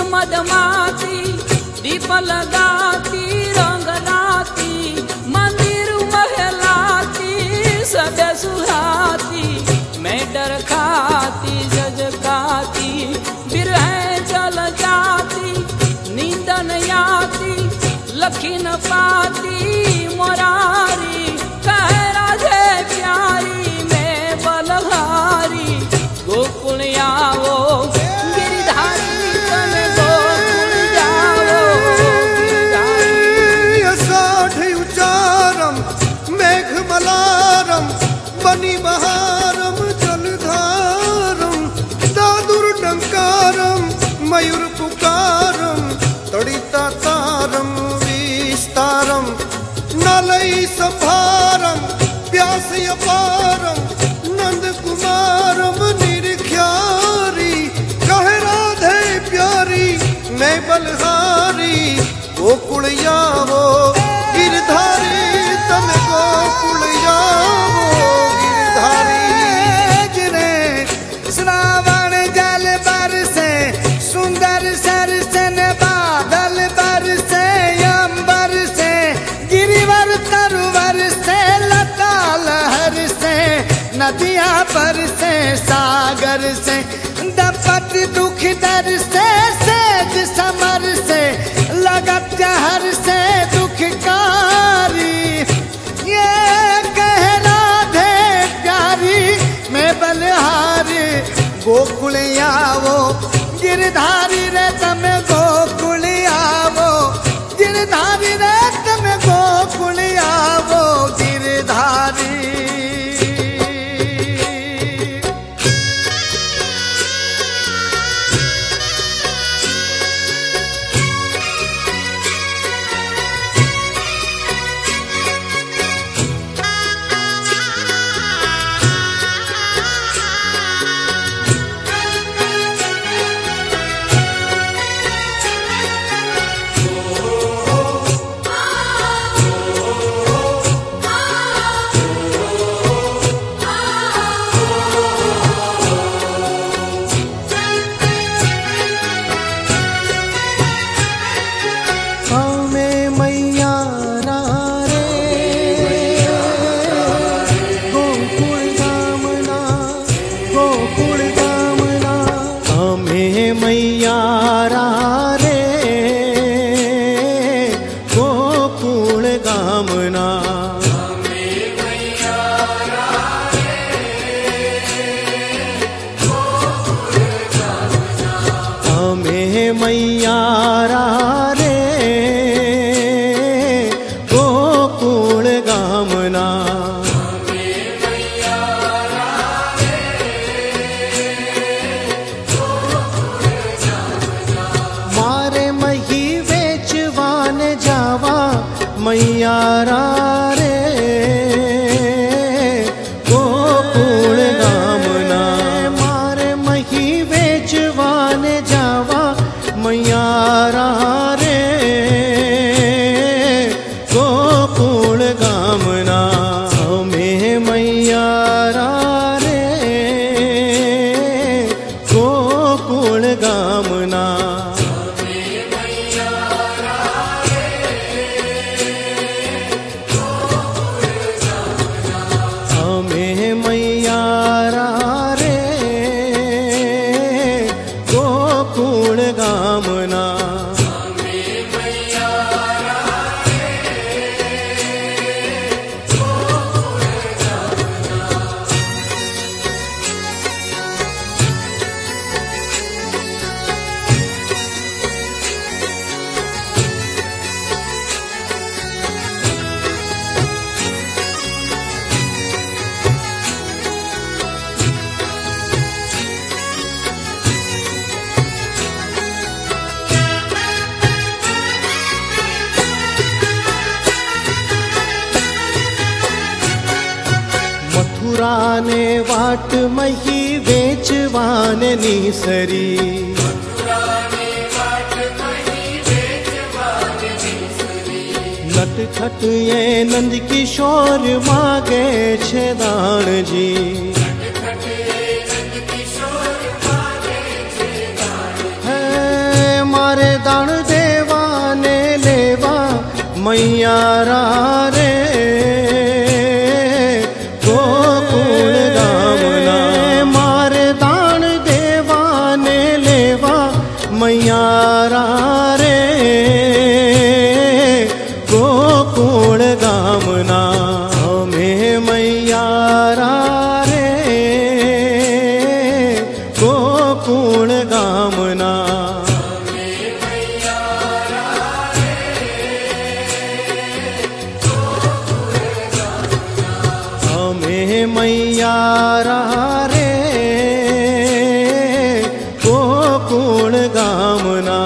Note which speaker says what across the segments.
Speaker 1: मधमाती दीप लगाती रंग लाती मंदिर महलाती सब सुहाती मैं डर खाती जजकाती बिरह चल जाती नींद न आती लखी न पाती मोरारी कह राधे प्यारी मैं बलहारी गोकुल आओ गिरधारी तने गोकुल जाओ गिरधारी
Speaker 2: असाढ़ उचारम मेघ मलारम बनी बहारम जलधारम दादुर डंकारम मयूर पुकारम तड़िता तारम विस्तारम नलई संभारम प्यास अपारम नंद कुमारम निरख्यारी कह राधे प्यारी मैं बलहारी गोकुल आवो गिरधारी तम गोकुल आवो गिरधारी
Speaker 3: गिरे श्रावण जल बरसे सुंदर सरसन बादल बरसे अंबर से गिरिवर तरुवर से लता लहर से नदियां पर से सागर से दपट दुख दर से सेज समर से लगत जहर से दुखकारी ये कह राधे प्यारी मैं बलहारी गोकुल आवो गिरधारी रे तम गोकुल आवो गिरधारी रे तम गोकुल आवो गिरधारी मैयारा रे गोकुल गामना मारे मही वेचवान जावा मैयारा रे गोकुल गामना मारे मही वेचवान जावा मैयारा रे गोकुल गामना में मैयारा रे गोकुल गामना में मैयारा रे गोकुल गामना मथुराने वाट मही वेचवान निसरी नटखट ये नंद किशोर मागे छे दान जी है दान देवा ने लेवा मैया रे गोकुल गामना मारे दान देवा ने लेवा मैया रे गोकुल गामना हमें मैया रे गोकुल गामना हमें मैया रे गोकुल गामना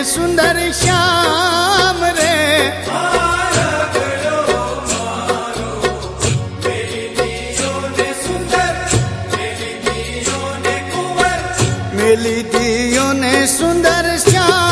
Speaker 4: सुंदर श्याम रे। मेली दियो ने सुंदर श्याम।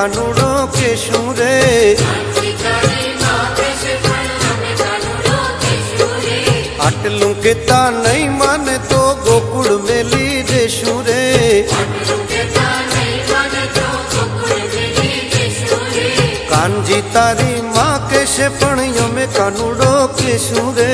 Speaker 2: कानूड़ो के शूरे आटलू के ता नहीं माने तो गोकुड़ मेली दे शूरे कांजी तारी माँ के शेपणियों में कानूड़ो के शूरे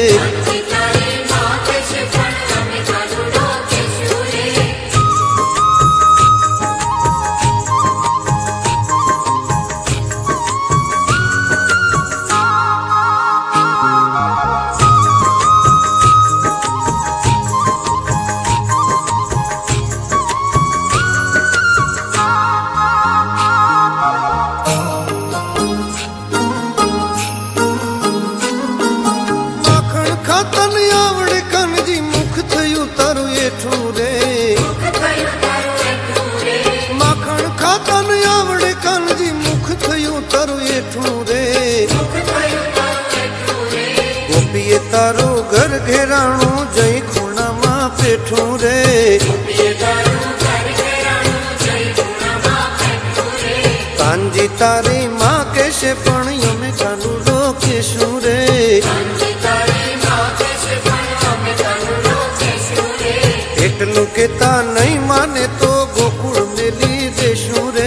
Speaker 2: तारो घर घेराणू जई खूणा मां पेठू रे कांजी तारी माँ के शेपणियों में कानूड़ो के शूरे एटलू के ता नहीं माने तो गोकुड़ मेली दे शूरे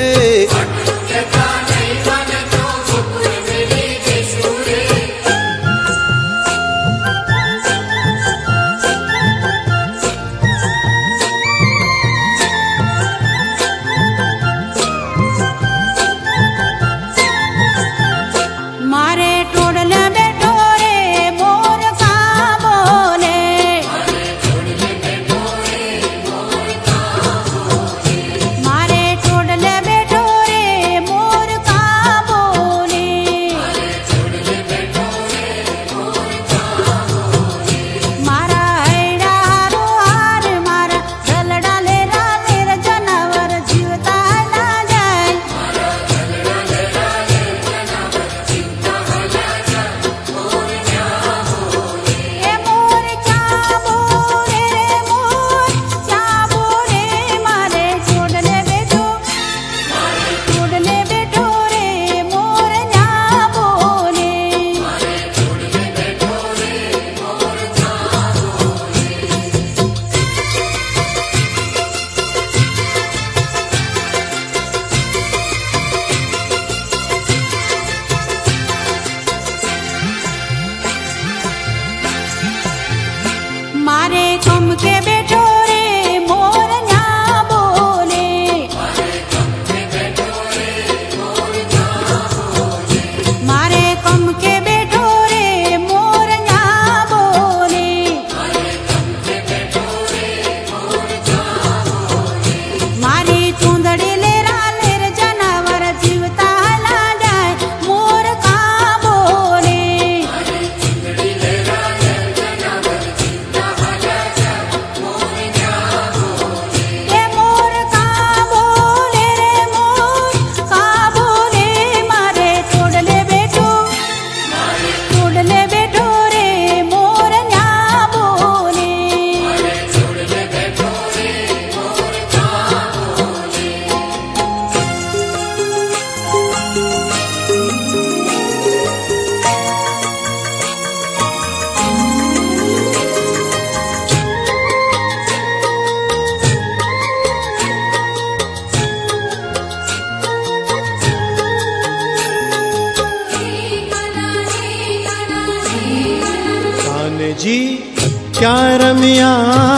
Speaker 3: जी क्या रमिया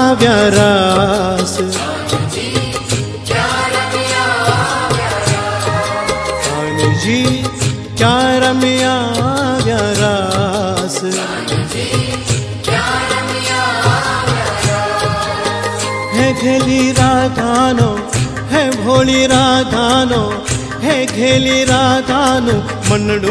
Speaker 3: व्यारास खान जी क्या रमिया व्यारास है घेली राधानो है भोली राधानो है घेली राधानो मनडू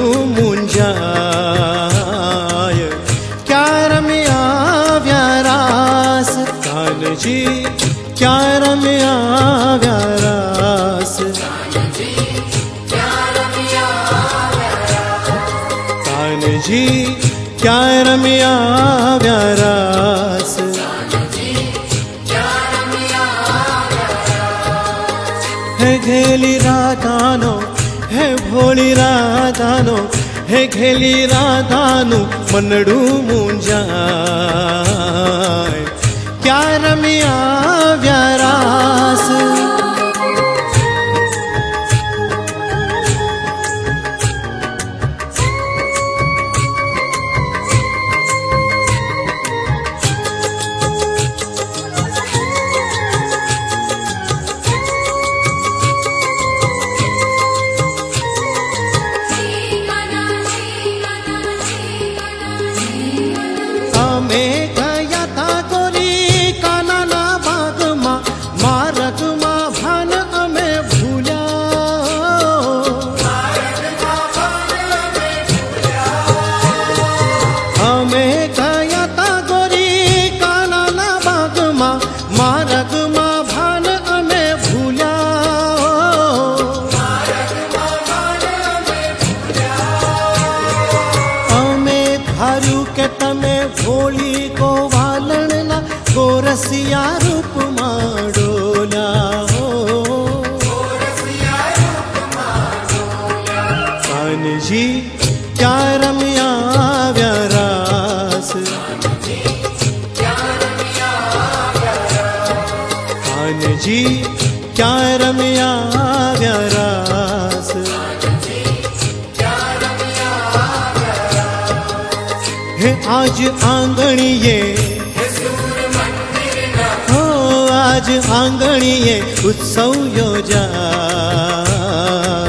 Speaker 3: मुंजाय क्या रमिया व्यारास कान जी क्या रमिया व्यारास कान जी क्या रमिया व्यारास है घेली राधानो हे भोली राधानो हे घेली राधानु मनडू मुंजाय क्या रमिया व्यारास गोरसिया रूप माडोला हो कान्जी क्या रमिया व्यारास कान्जी क्या रमिया व्यारास हे आज आंगणिये आज आंगणिये उत्सव योजा